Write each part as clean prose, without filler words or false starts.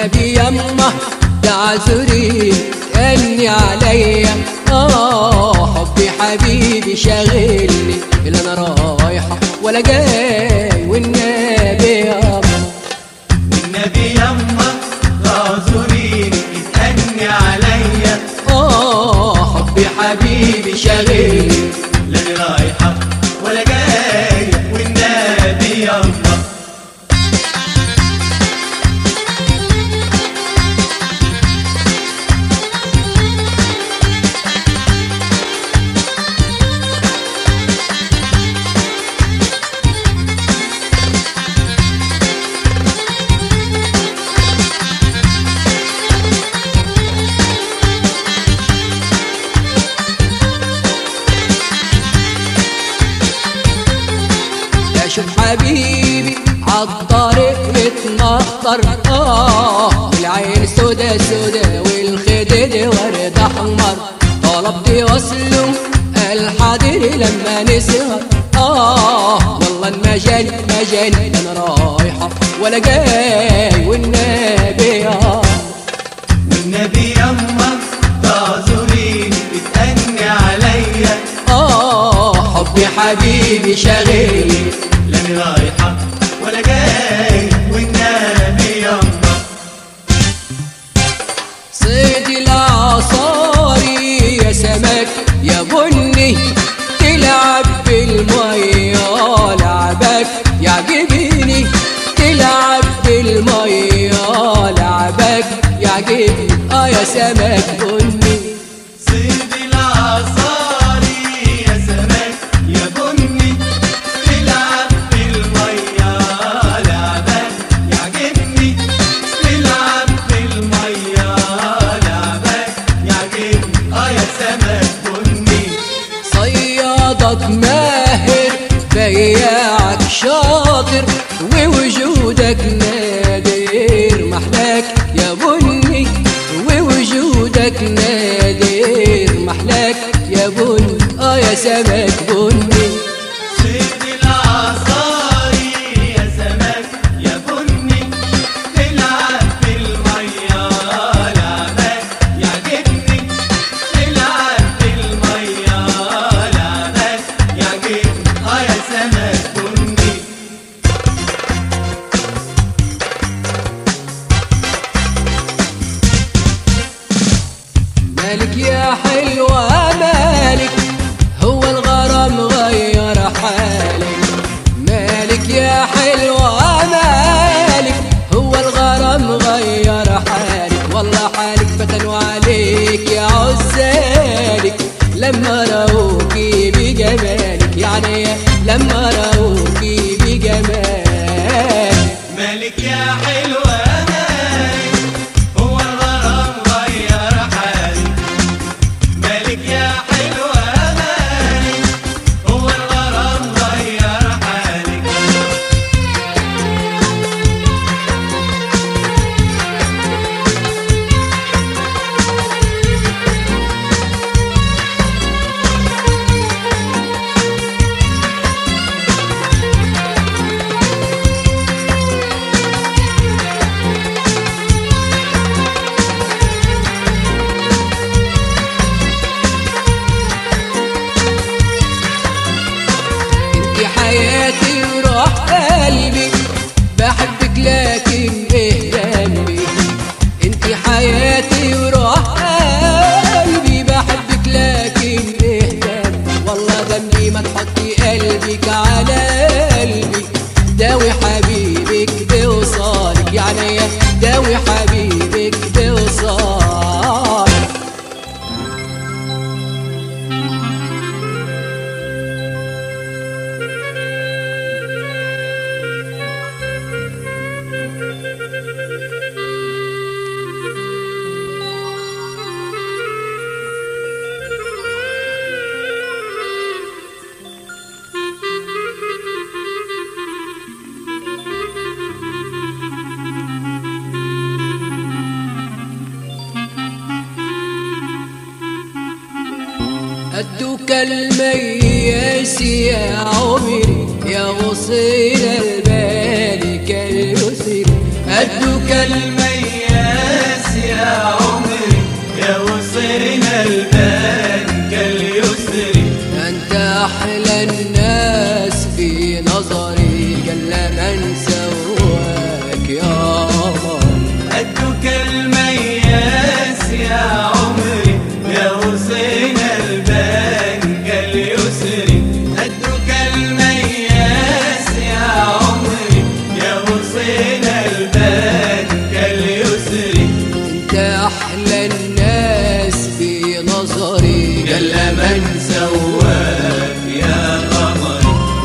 والنبي يمه تعذري تأني عليا. حبي حبيبي شاغلني اللي انا رايحة ولا جاي والنبي يمه. والنبي يمه تعذريني تأني عليا. حبي حبيبي شاغلني لا انا رايحة ولا جاي والنبي يمه. شوف حبيبي عالطريق متنطر، والعين سودا سودا والخدد ورد احمر. طلبت وصله الحاضر لما نسهر. والله المجاني مجاني انا رايحة ولا جاي والنبي يمه. والنبي يمه تعذريني تأني عليا. حبي حبيبي شاغلني لا انا رايحة ولا جاي والنبي يمه. صيد العصاري يا سمك يا بني تلعب بالمية لعبك يعجبني. تلعب بالمية لعبك يعجبني يا سمك بني. صيد العصاري يا سمك يا بني تلعب بالمية لعبك يعجبني. تلعب بالمية لعبك يعجبني يا سمك بني. صيادك ماهر بياعك شاطر ووجودك نادر محلاك يا بني. ووجودك نادر محلاك يا بني يا سمك بني. صيد العصاري يا سمك يا بني تلعب بالمية لعبك يعجبني. تلعب بالمية لعبك يعجبني يا سمك بني. مالك يا حلوة مالك هو الغرام غير حالك. مالك يا حلوة مالك هو الغرام غير حالك. والله حالك فتنوا عليك يا عزالك لما راوكي بجمالك. يعني لما راوكي بجمالك. مالك يا حلوة مالك هو الغرام غير حالي. مالك يا حلوة مالك هو الغرام غير حالي. حياتي وروح قلبي بحبك لكن ايه ذنبي. انتي حياتي وروح قلبي بحبك لكن ايه ذنبي. والله ذنبي ما تحطي قلبك على قلبي. داوي حبيبك بوصالك يعني داوي حبيبك بوصالك. أدوك المياس يا عمري يا غصين البال كاليسر. أدوك المياس يا عمري يا وصينا البان كاليسر. أنت أحلى الناس في نظري جل من سواك يا قمر. قدك المياس يا عمري يا وصينا البان كاليسر. قدك المياس يا عمري يا وصينا البان كاليسر. أنت أحلى الناس في نظري جل من سواك يا قمر.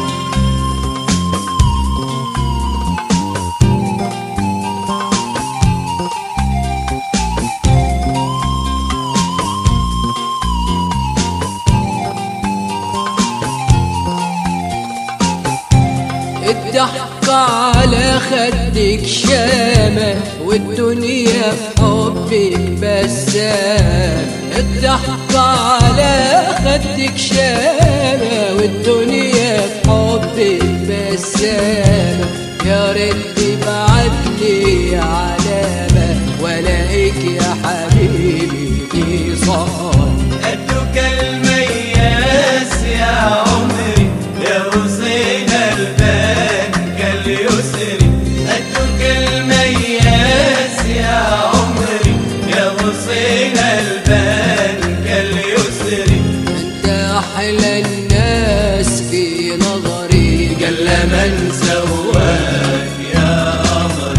الضحك على خدك شامة والدنيا في حبك بسامة. الضحك على خدك شامة والدنيا في حبك بسامة. يا ريت تبعتلي علامة والاقيك يا حبيبي في صفار. قدك المياس يا عمري يا وصينا البان كاليسر. قدك المياس يا عمري يا وصينا البان كاليسر. انت احلى الناس في نظري جل من سواك يا قمر.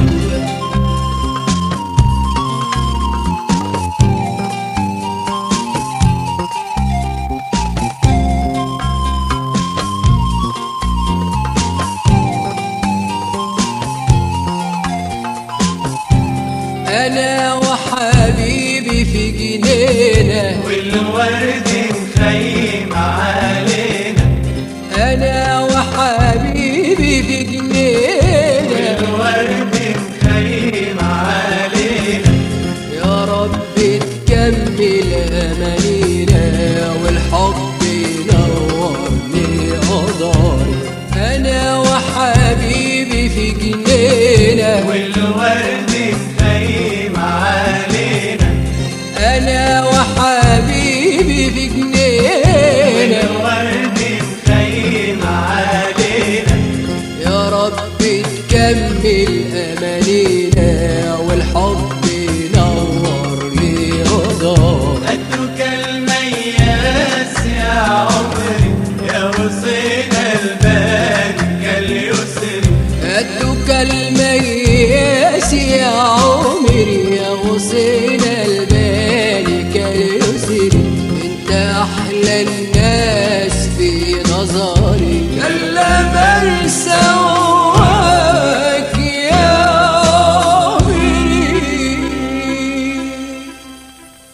انا وحبيبي في جنينه والورد مخيم علينا. انا وحبيبي في جنينه والورد مخيم علينا. يا رب تكمل امانينا والحب ينور لي قدري. انا وحبيبي في جنينه والورد مخيم علينا. انا وحبيبي في جنينه والورد مخيم علينا. يا رب تكمل امانينا والحب ينور لي قدري. قدك المياس يا عمري يا وصينا البان كاليسر. قدك المياس يا عمري يا وصينا البالي كاليسر. انت احلى الناس في نظري جل من سواك